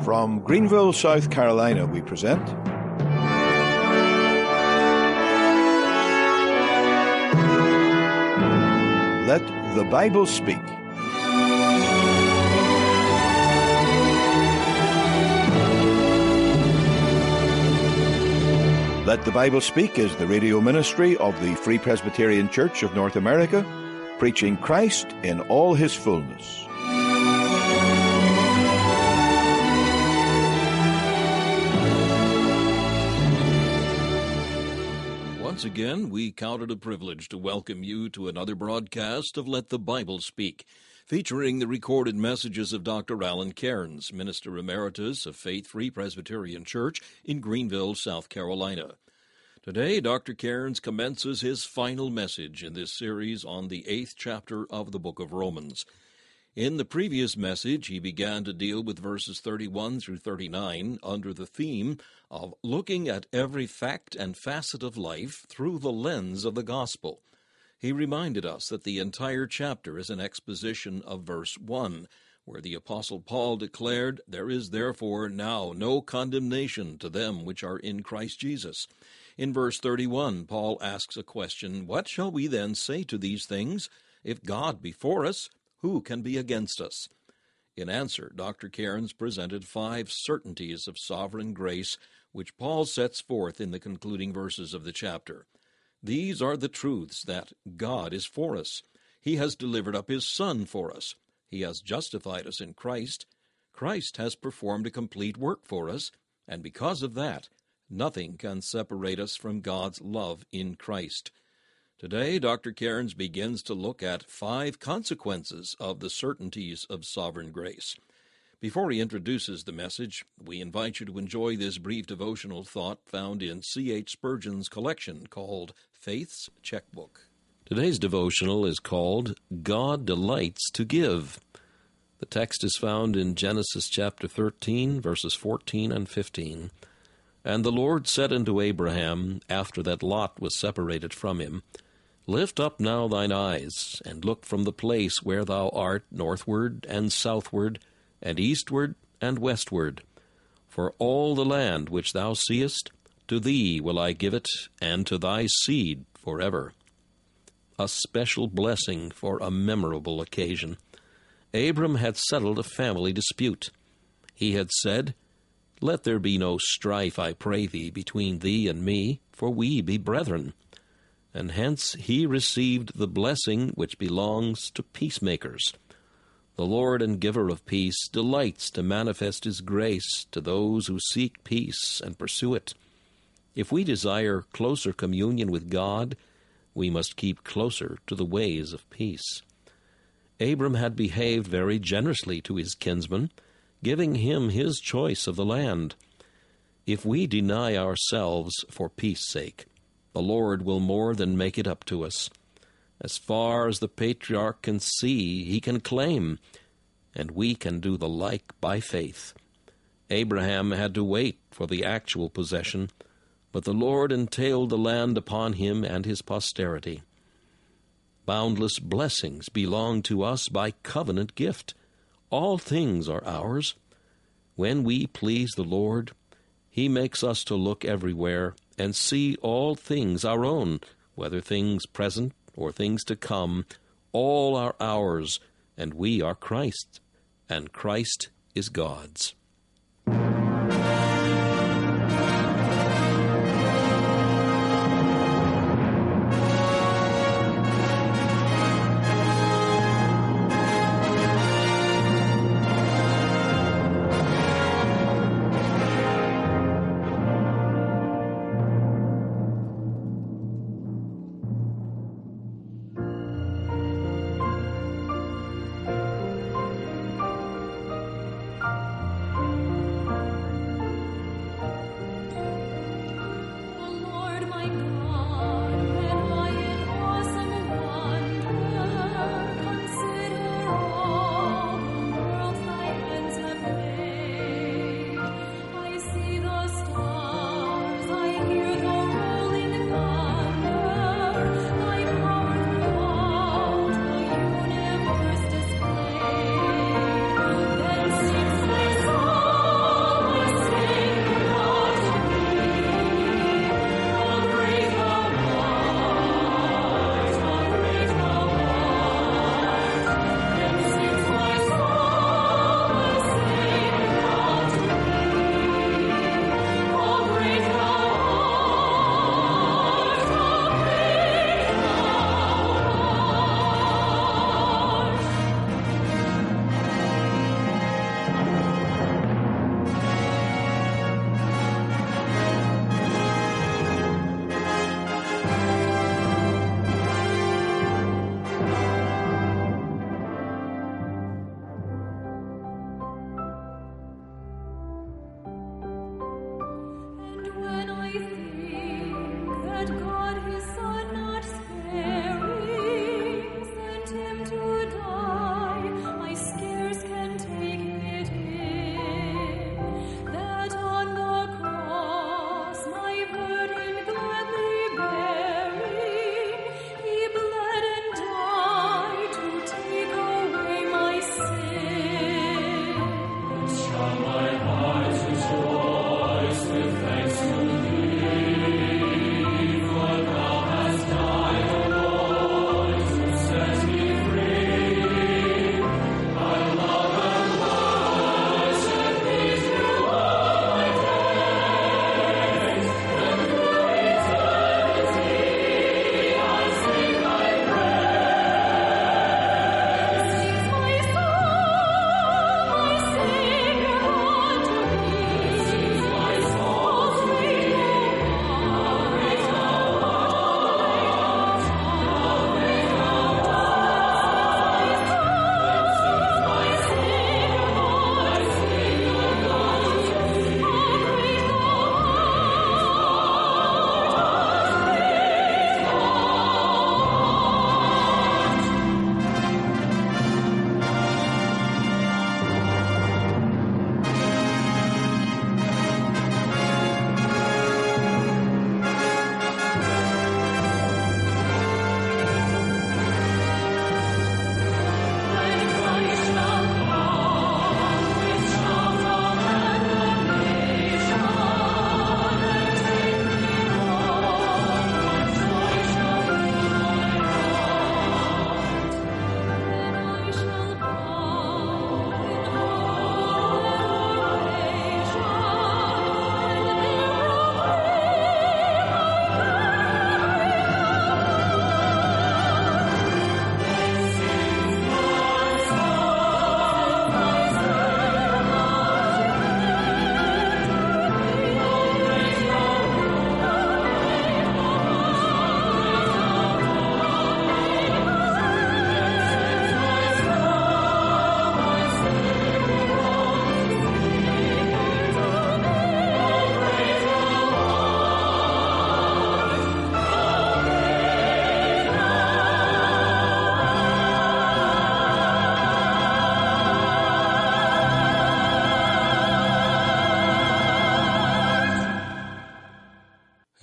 From Greenville, South Carolina, we present Let the Bible Speak. Let the Bible Speak is the radio ministry of the Free Presbyterian Church of North America, preaching Christ in all his fullness. Once again, we count it a privilege to welcome you to another broadcast of Let the Bible Speak, featuring the recorded messages of Dr. Alan Cairns, Minister Emeritus of Faith Free Presbyterian Church in Greenville, South Carolina. Today, Dr. Cairns commences his final message in this series on the 8th chapter of the book of Romans. In the previous message, he began to deal with verses 31 through 39 under the theme of looking at every fact and facet of life through the lens of the gospel. He reminded us that the entire chapter is an exposition of verse 1, where the Apostle Paul declared, "There is therefore now no condemnation to them which are in Christ Jesus." In verse 31, Paul asks a question, "What shall we then say to these things? If God be for us, who can be against us?" In answer, Dr. Cairns presented 5 certainties of sovereign grace, which Paul sets forth in the concluding verses of the chapter. These are the truths that God is for us. He has delivered up his Son for us. He has justified us in Christ. Christ has performed a complete work for us, and because of that, nothing can separate us from God's love in Christ. Today, Dr. Cairns begins to look at 5 consequences of the certainties of sovereign grace. Before he introduces the message, we invite you to enjoy this brief devotional thought found in C.H. Spurgeon's collection called Faith's Checkbook. Today's devotional is called God Delights to Give. The text is found in Genesis chapter 13, verses 14 and 15. "And the Lord said unto Abraham, after that Lot was separated from him, Lift up now thine eyes, and look from the place where thou art northward and southward, and eastward and westward. For all the land which thou seest, to thee will I give it, and to thy seed forever." A special blessing for a memorable occasion. Abram had settled a family dispute. He had said, "Let there be no strife, I pray thee, between thee and me, for we be brethren." And hence he received the blessing which belongs to peacemakers. The Lord and giver of peace delights to manifest his grace to those who seek peace and pursue it. If we desire closer communion with God, we must keep closer to the ways of peace. Abram had behaved very generously to his kinsman, giving him his choice of the land. If we deny ourselves for peace sake, the Lord will more than make it up to us. As far as the patriarch can see, he can claim, and we can do the like by faith. Abraham had to wait for the actual possession, but the Lord entailed the land upon him and his posterity. Boundless blessings belong to us by covenant gift. All things are ours. When we please the Lord, he makes us to look everywhere and see all things our own, whether things present or things to come. All are ours, and we are Christ's, and Christ is God's.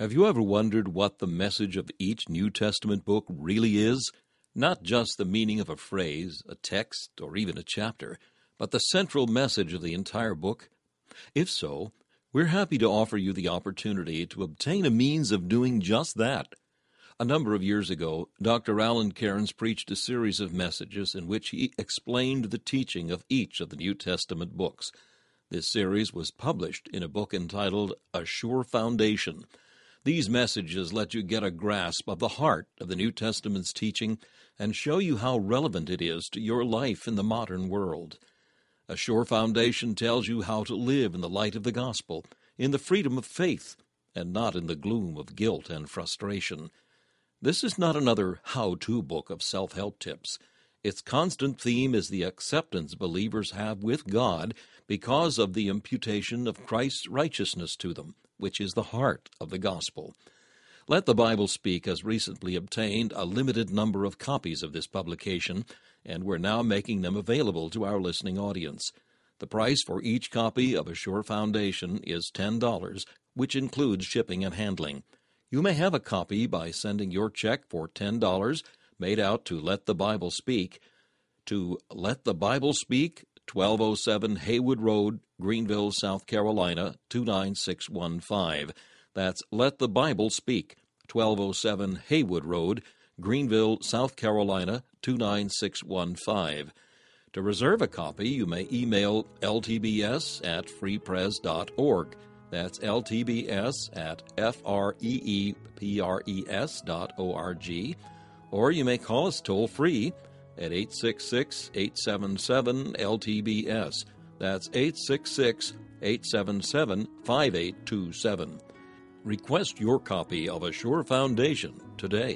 Have you ever wondered what the message of each New Testament book really is? Not just the meaning of a phrase, a text, or even a chapter, but the central message of the entire book? If so, we're happy to offer you the opportunity to obtain a means of doing just that. A number of years ago, Dr. Alan Cairns preached a series of messages in which he explained the teaching of each of the New Testament books. This series was published in a book entitled A Sure Foundation. These messages let you get a grasp of the heart of the New Testament's teaching and show you how relevant it is to your life in the modern world. A Sure Foundation tells you how to live in the light of the gospel, in the freedom of faith, and not in the gloom of guilt and frustration. This is not another how-to book of self-help tips. Its constant theme is the acceptance believers have with God because of the imputation of Christ's righteousness to them, which is the heart of the gospel. Let the Bible Speak has recently obtained a limited number of copies of this publication, and we're now making them available to our listening audience. The price for each copy of A Sure Foundation is $10, which includes shipping and handling. You may have a copy by sending your check for $10 made out to Let the Bible Speak to Let the Bible Speak, 1207 Haywood Road, Greenville, South Carolina, 29615. That's Let the Bible Speak, 1207 Haywood Road, Greenville, South Carolina, 29615. To reserve a copy, you may email ltbs@freepres.org. That's ltbs@freepres.org. Or you may call us toll-free at 866-877-LTBS. That's 866-877-5827. Request your copy of A Sure Foundation today.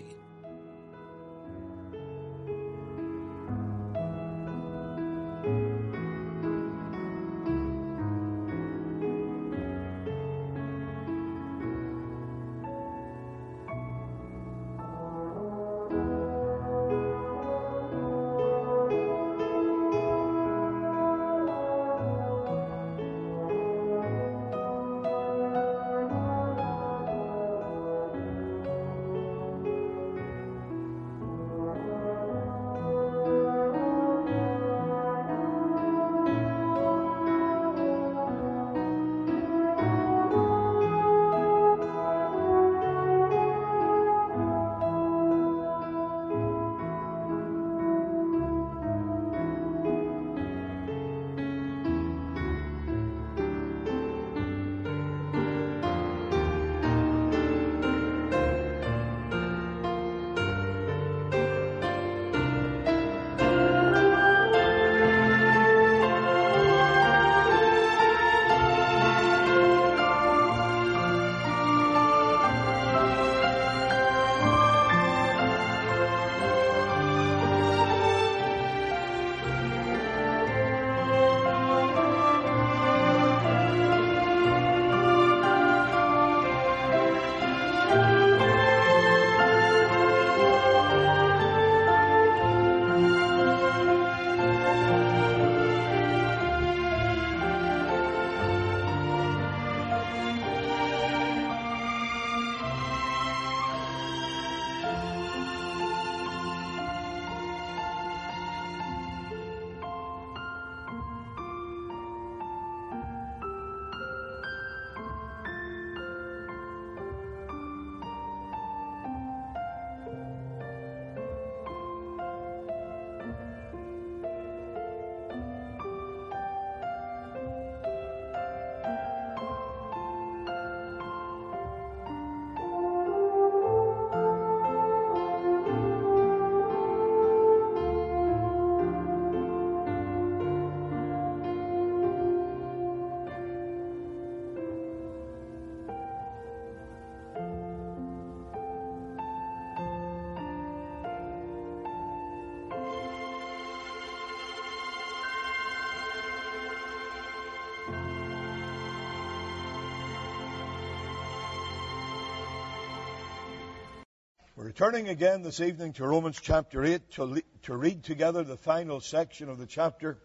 We're returning again this evening to Romans chapter 8 to read together the final section of the chapter,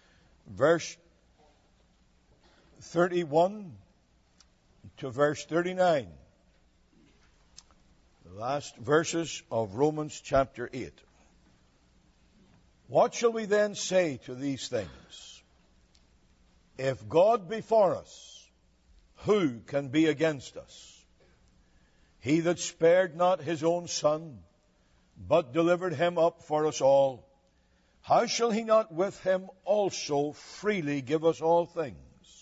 verse 31 to verse 39. The last verses of Romans chapter 8. What shall we then say to these things? If God be for us, who can be against us? He that spared not his own Son, but delivered him up for us all, how shall he not with him also freely give us all things?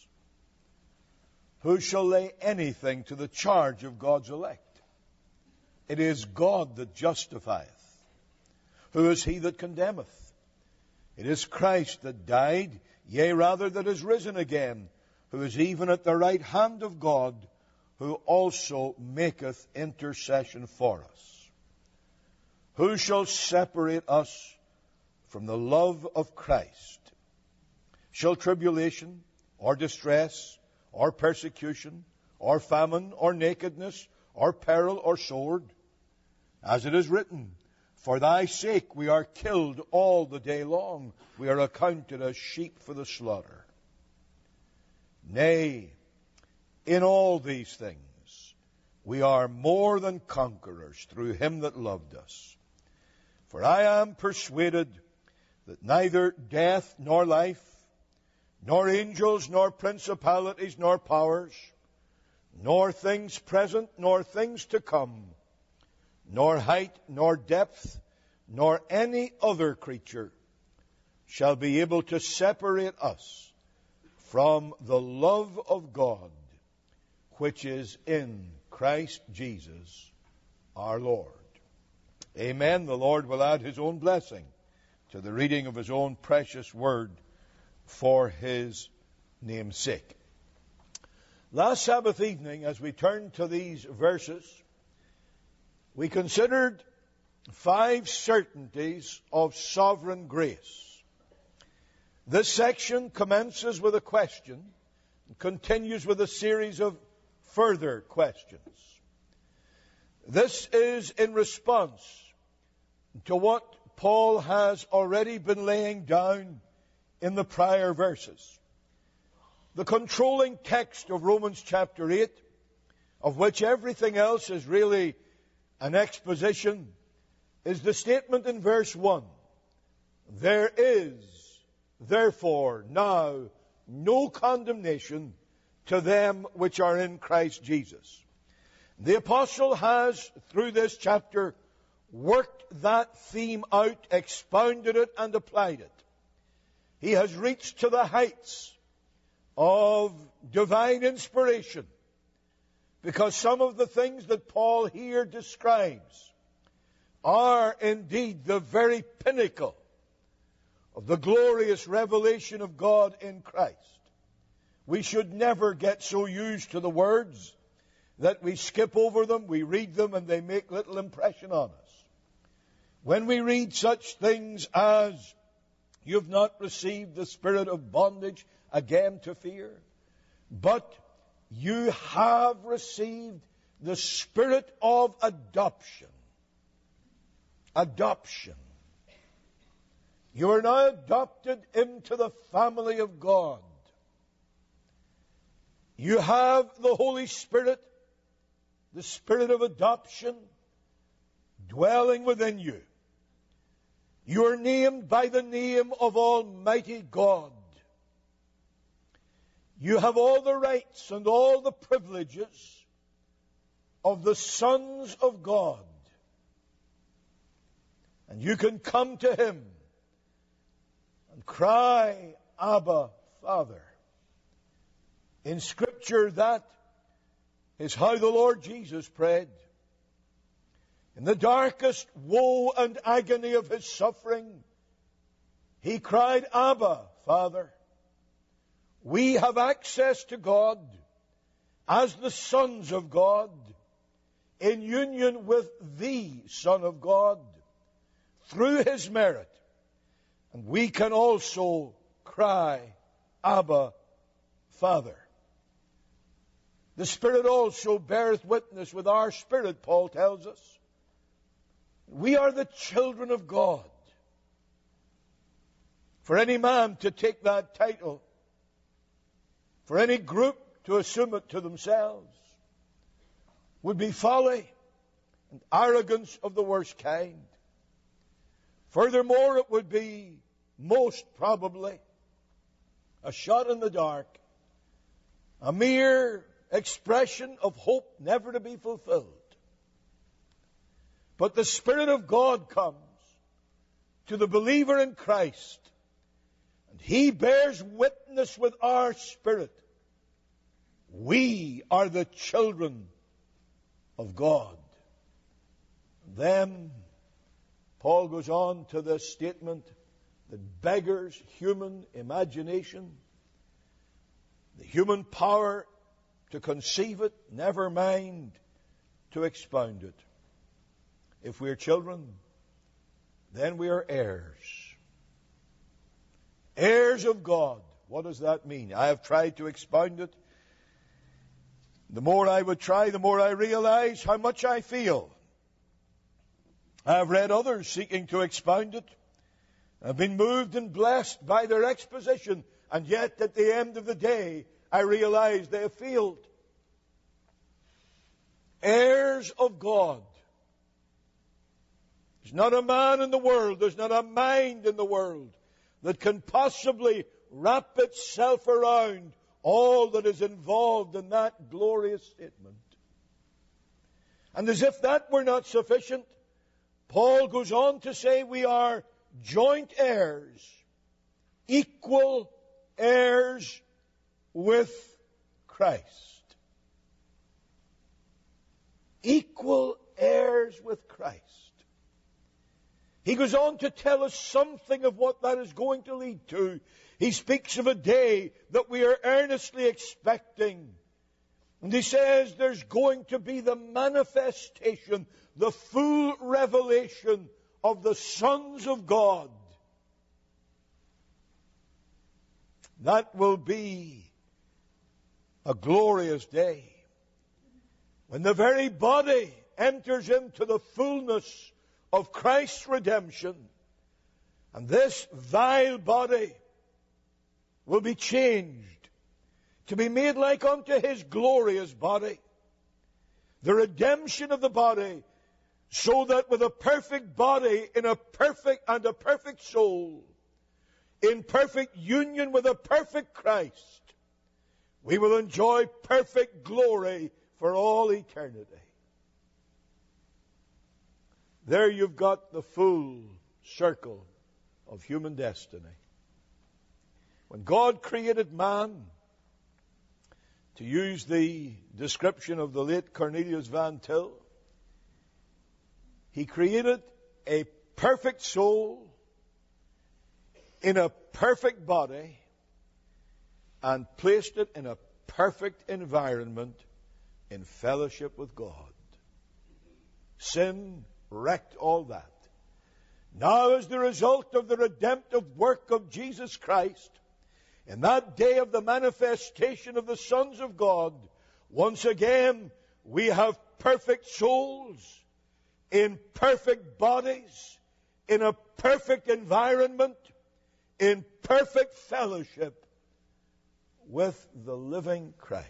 Who shall lay anything to the charge of God's elect? It is God that justifieth. Who is he that condemneth? It is Christ that died, yea, rather that is risen again, who is even at the right hand of God, who also maketh intercession for us. Who shall separate us from the love of Christ? Shall tribulation, or distress, or persecution, or famine, or nakedness, or peril, or sword? As it is written, for thy sake we are killed all the day long. We are accounted as sheep for the slaughter. Nay, in all these things we are more than conquerors through him that loved us. For I am persuaded that neither death nor life, nor angels, nor principalities, nor powers, nor things present, nor things to come, nor height, nor depth, nor any other creature shall be able to separate us from the love of God, which is in Christ Jesus our Lord. Amen. The Lord will add his own blessing to the reading of his own precious word for his name's sake. Last Sabbath evening, as we turned to these verses, we considered 5 certainties of sovereign grace. This section commences with a question and continues with a series of further questions. This is in response to what Paul has already been laying down in the prior verses. The controlling text of Romans chapter 8, of which everything else is really an exposition, is the statement in verse 1. There is, therefore, now no condemnation to them which are in Christ Jesus. The apostle has, through this chapter, worked that theme out, expounded it, and applied it. He has reached to the heights of divine inspiration, because some of the things that Paul here describes are indeed the very pinnacle of the glorious revelation of God in Christ. We should never get so used to the words that we skip over them, we read them, and they make little impression on us. When we read such things as, you've not received the spirit of bondage again to fear, but you have received the spirit of adoption. Adoption. You are now adopted into the family of God. You have the Holy Spirit, the spirit of adoption, dwelling within you. You are named by the name of Almighty God. You have all the rights and all the privileges of the sons of God. And you can come to him and cry, Abba, Father. In Scripture, that is how the Lord Jesus prayed. In the darkest woe and agony of his suffering, he cried, Abba, Father. We have access to God as the sons of God in union with the Son of God through his merit. And we can also cry, Abba, Father. The Spirit also beareth witness with our spirit, Paul tells us. We are the children of God. For any man to take that title, for any group to assume it to themselves, would be folly and arrogance of the worst kind. Furthermore, it would be most probably a shot in the dark, a mere expression of hope never to be fulfilled. But the Spirit of God comes to the believer in Christ, and He bears witness with our spirit. We are the children of God. Then Paul goes on to this statement that beggars human imagination, the human power to conceive it, never mind to expound it. If we are children, then we are heirs. Heirs of God. What does that mean? I have tried to expound it. The more I would try, the more I realize how much I feel. I have read others seeking to expound it. I've been moved and blessed by their exposition, and yet at the end of the day, I realize they have failed. Heirs of God. There's not a man in the world, there's not a mind in the world that can possibly wrap itself around all that is involved in that glorious statement. And as if that were not sufficient, Paul goes on to say we are joint heirs, equal heirs with Christ. Equal heirs with Christ. He goes on to tell us something of what that is going to lead to. He speaks of a day that we are earnestly expecting. And he says there's going to be the manifestation, the full revelation of the sons of God. That will be a glorious day when the very body enters into the fullness of Christ's redemption, and this vile body will be changed to be made like unto His glorious body. The redemption of the body, so that with a perfect body in a perfect soul, in perfect union with a perfect Christ, we will enjoy perfect glory for all eternity. There you've got the full circle of human destiny. When God created man, to use the description of the late Cornelius Van Til, He created a perfect soul in a perfect body and placed it in a perfect environment in fellowship with God. Sin wrecked all that. Now, as the result of the redemptive work of Jesus Christ, in that day of the manifestation of the sons of God, once again we have perfect souls in perfect bodies, in a perfect environment, in perfect fellowship with the living Christ.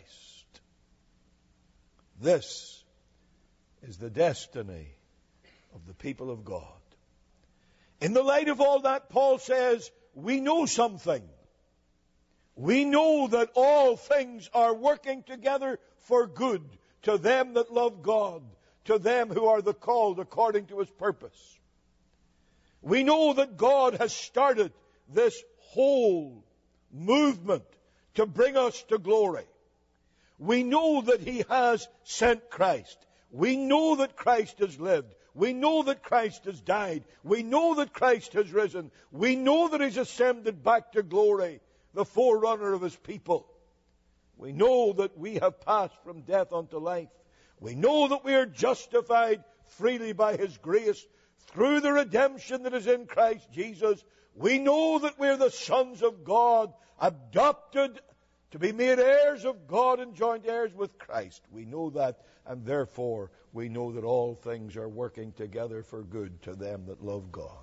This is the destiny of the people of God. In the light of all that, Paul says, we know something. We know that all things are working together for good to them that love God, to them who are the called according to His purpose. We know that God has started this whole movement to bring us to glory. We know that He has sent Christ. We know that Christ has lived. We know that Christ has died. We know that Christ has risen. We know that He's ascended back to glory, the forerunner of His people. We know that we have passed from death unto life. We know that we are justified freely by His grace through the redemption that is in Christ Jesus. We know that we are the sons of God, adopted to be made heirs of God and joint heirs with Christ. We know that, and therefore we know that all things are working together for good to them that love God.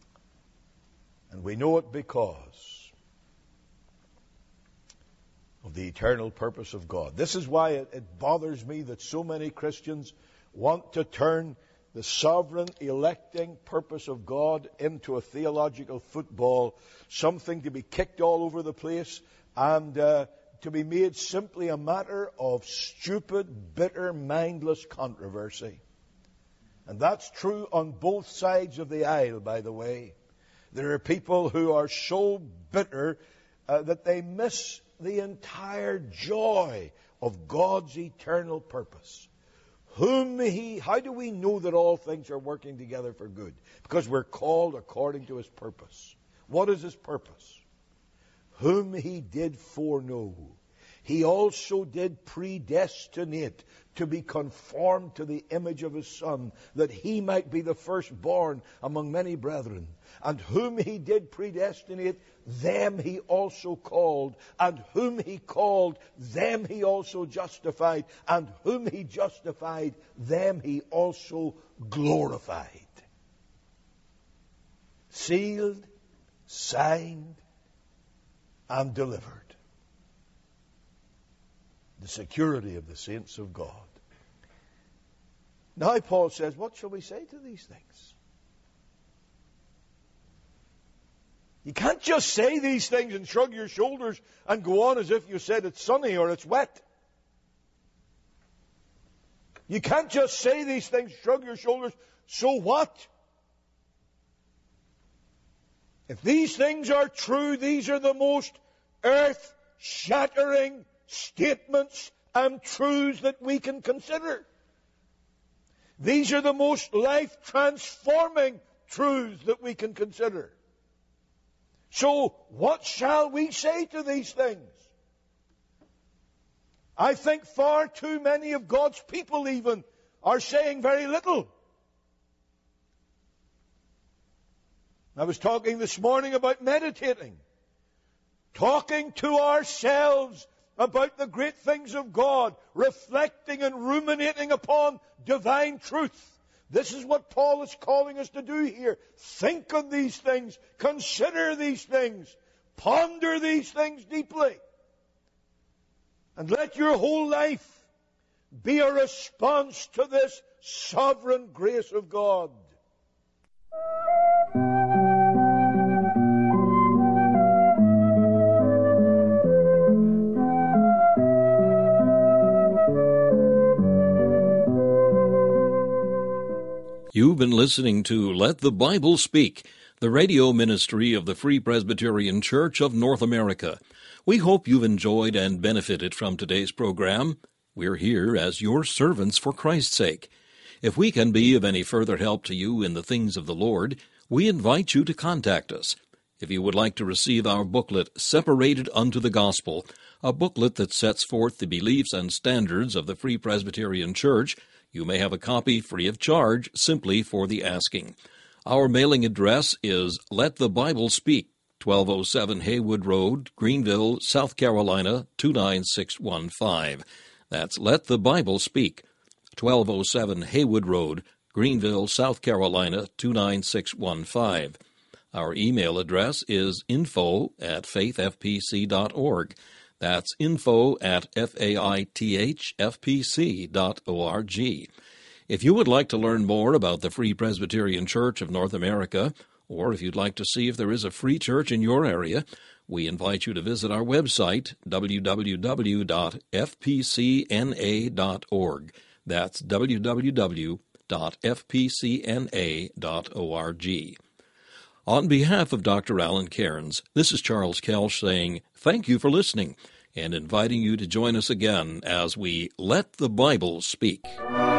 And we know it because of of the eternal purpose of God. This is why it bothers me that so many Christians want to turn the sovereign electing purpose of God into a theological football, something to be kicked all over the place and to be made simply a matter of stupid, bitter, mindless controversy. And that's true on both sides of the aisle, by the way. There are people who are so bitter that they miss the entire joy of God's eternal purpose. How do we know that all things are working together for good? Because we're called according to His purpose. What is His purpose? Whom He did foreknow, He also did predestinate to be conformed to the image of His Son, that He might be the firstborn among many brethren. And whom He did predestinate, them He also called. And whom He called, them He also justified. And whom He justified, them He also glorified. Sealed, signed, and delivered. The security of the saints of God. Now Paul says, what shall we say to these things? You can't just say these things and shrug your shoulders and go on as if you said it's sunny or it's wet. You can't just say these things, shrug your shoulders, so what? If these things are true, these are the most earth-shattering statements and truths that we can consider. These are the most life-transforming truths that we can consider. So, what shall we say to these things? I think far too many of God's people even are saying very little. I was talking this morning about meditating. Talking to ourselves about the great things of God, reflecting and ruminating upon divine truth. This is what Paul is calling us to do here. Think on these things, consider these things, ponder these things deeply. And let your whole life be a response to this sovereign grace of God. You've been listening to Let the Bible Speak, the radio ministry of the Free Presbyterian Church of North America. We hope you've enjoyed and benefited from today's program. We're here as your servants for Christ's sake. If we can be of any further help to you in the things of the Lord, we invite you to contact us. If you would like to receive our booklet, Separated unto the Gospel, a booklet that sets forth the beliefs and standards of the Free Presbyterian Church, you may have a copy free of charge simply for the asking. Our mailing address is Let the Bible Speak, 1207 Haywood Road, Greenville, South Carolina, 29615. That's Let the Bible Speak, 1207 Haywood Road, Greenville, South Carolina, 29615. Our email address is info@faithfpc.org. That's info@faithfpc.org. If you would like to learn more about the Free Presbyterian Church of North America, or if you'd like to see if there is a free church in your area, we invite you to visit our website, www.fpcna.org. That's www.fpcna.org. On behalf of Dr. Alan Cairns, this is Charles Kelsch saying thank you for listening and inviting you to join us again as we Let the Bible Speak.